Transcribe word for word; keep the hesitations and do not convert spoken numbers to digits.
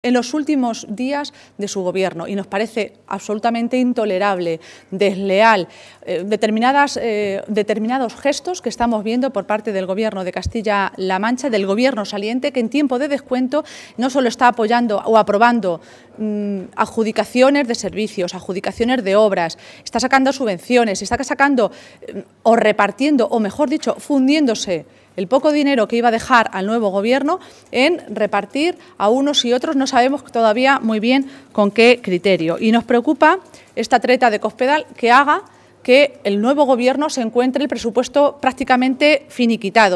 en los últimos días de su gobierno y nos parece absolutamente intolerable, desleal, eh, determinadas, eh, determinados gestos que estamos viendo por parte del Gobierno de Castilla-La Mancha, del Gobierno saliente, que en tiempo de descuento no solo está apoyando o aprobando mmm, adjudicaciones de servicios, adjudicaciones de obras, está sacando subvenciones, está sacando eh, o repartiendo, o mejor dicho, fundiéndose el poco dinero que iba a dejar al nuevo Gobierno en repartir a unos y otros, no sabemos todavía muy bien con qué criterio. Y nos preocupa esta treta de Cospedal que haga que el nuevo Gobierno se encuentre el presupuesto prácticamente finiquitado.